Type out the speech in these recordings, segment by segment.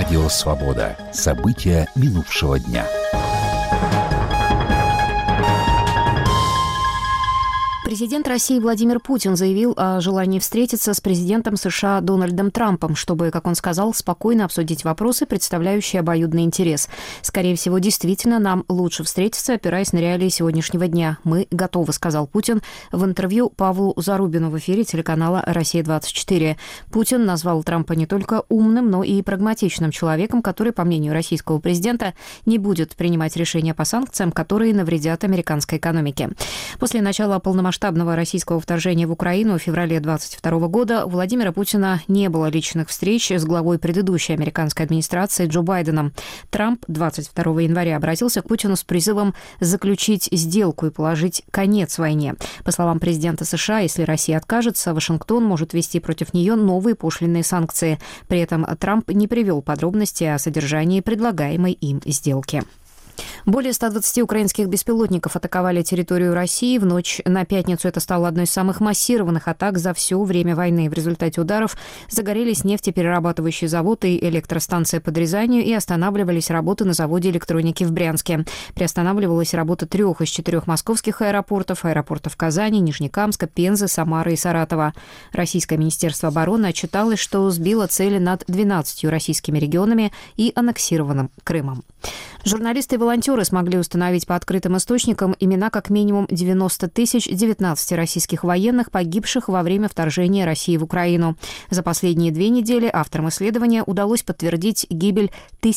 Радио «Свобода». События минувшего дня. Президент России Владимир Путин заявил о желании встретиться с президентом США Дональдом Трампом, чтобы, как он сказал, спокойно обсудить вопросы, представляющие обоюдный интерес. Скорее всего, действительно, нам лучше встретиться, опираясь на реалии сегодняшнего дня. Мы готовы, сказал Путин в интервью Павлу Зарубину в эфире телеканала «Россия-24». Путин назвал Трампа не только умным, но и прагматичным человеком, который, по мнению российского президента, не будет принимать решения по санкциям, которые навредят американской экономике. После начала полномасштабного российского вторжения в Украину в феврале 2022 года у Владимира Путина не было личных встреч с главой предыдущей американской администрации Джо Байденом. Трамп 22 января обратился к Путину с призывом заключить сделку и положить конец войне. По словам президента США, если Россия откажется, Вашингтон может ввести против нее новые пошлинные санкции. При этом Трамп не привел подробности о содержании предлагаемой им сделки. Более 120 украинских беспилотников атаковали территорию России. В ночь на пятницу это стало одной из самых массированных атак за все время войны. В результате ударов загорелись нефтеперерабатывающий завод и электростанция под Рязанью и останавливались работы на заводе электроники в Брянске. Приостанавливалась работа 3 из 4 московских аэропортов Казани, Нижнекамска, Пензы, Самары и Саратова. Российское министерство обороны отчиталось, что сбило цели над 12 российскими регионами и аннексированным Крымом. Журналисты и волонтеры смогли установить по открытым источникам имена как минимум 90 019 российских военных, погибших во время вторжения России в Украину. За последние 2 недели авторам исследования удалось подтвердить гибель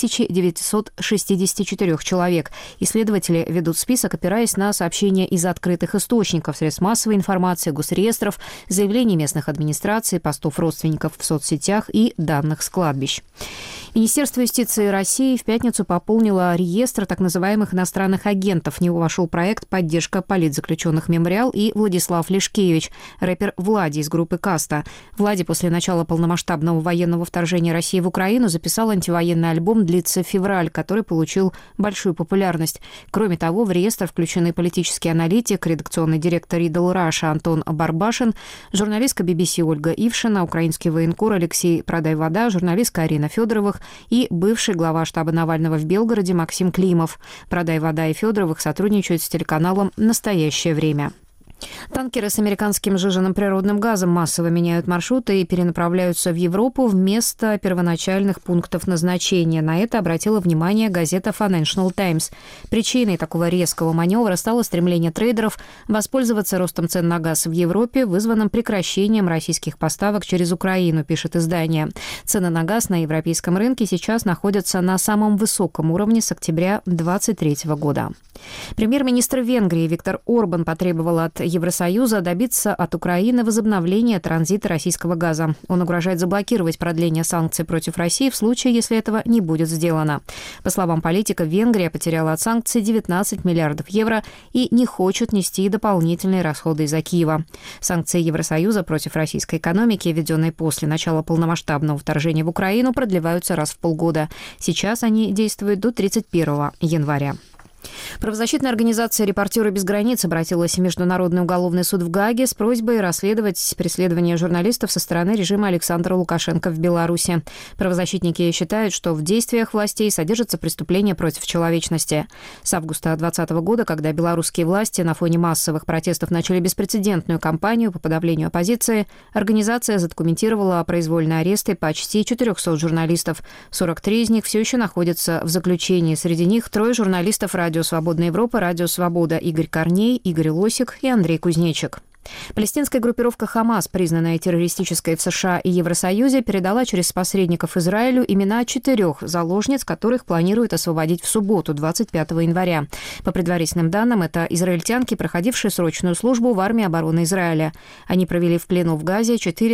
1964 человек. Исследователи ведут список, опираясь на сообщения из открытых источников, средств массовой информации, госреестров, заявлений местных администраций, постов родственников в соцсетях и данных с кладбищ. Министерство юстиции России в пятницу пополнило реестр так называемых иностранных агентов. В него вошел проект «Поддержка политзаключенных Мемориал» и Владислав Лешкевич, рэпер Влади из группы «Каста». Влади после начала полномасштабного военного вторжения России в Украину записал антивоенный альбом «Длится февраль», который получил большую популярность. Кроме того, в реестр включены политический аналитик, редакционный директор Riddle Russia Антон Барбашин, журналистка BBC Ольга Ившина, украинский военкор Алексей Продай-Вода, журналистка Арина Федоровых и бывший глава штаба Навального в Белгороде Максим Климов. Продай-Вода и Федоровых сотрудничают с телеканалом «Настоящее время». Танкеры с американским сжиженным природным газом массово меняют маршруты и перенаправляются в Европу вместо первоначальных пунктов назначения. На это обратила внимание газета Financial Times. Причиной такого резкого маневра стало стремление трейдеров воспользоваться ростом цен на газ в Европе, вызванным прекращением российских поставок через Украину, пишет издание. Цены на газ на европейском рынке сейчас находятся на самом высоком уровне с октября 2023 года. Премьер-министр Венгрии Виктор Орбан потребовал от Евросоюза добиться от Украины возобновления транзита российского газа. Он угрожает заблокировать продление санкций против России в случае, если этого не будет сделано. По словам политика, Венгрия потеряла от санкций 19 миллиардов евро и не хочет нести дополнительные расходы из-за Киева. Санкции Евросоюза против российской экономики, введенные после начала полномасштабного вторжения в Украину, продлеваются раз в полгода. Сейчас они действуют до 31 января. Правозащитная организация «Репортеры без границ» обратилась в Международный уголовный суд в Гааге с просьбой расследовать преследование журналистов со стороны режима Александра Лукашенко в Беларуси. Правозащитники считают, что в действиях властей содержится преступление против человечности. С августа 2020 года, когда белорусские власти на фоне массовых протестов начали беспрецедентную кампанию по подавлению оппозиции, организация задокументировала произвольные аресты почти 400 журналистов. 43 из них все еще находятся в заключении. Среди них 3 журналистов «Радио Свободная Европа», «Радио Свобода» Игорь Корней, Игорь Лосик и Андрей Кузнечик. Палестинская группировка «Хамас», признанная террористической в США и Евросоюзе, передала через посредников Израилю имена 4 заложниц, которых планируют освободить в субботу, 25 января. По предварительным данным, это израильтянки, проходившие срочную службу в армии обороны Израиля. Они провели в плену в Газе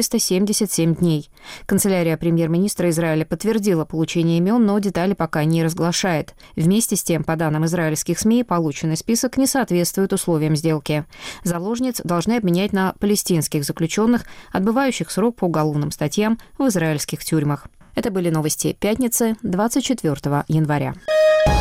477 дней. Канцелярия премьер-министра Израиля подтвердила получение имен, но детали пока не разглашает. Вместе с тем, по данным израильских СМИ, полученный список не соответствует условиям сделки. Заложниц должны обменять на палестинских заключенных, отбывающих срок по уголовным статьям в израильских тюрьмах. Это были новости пятницы, 24 января.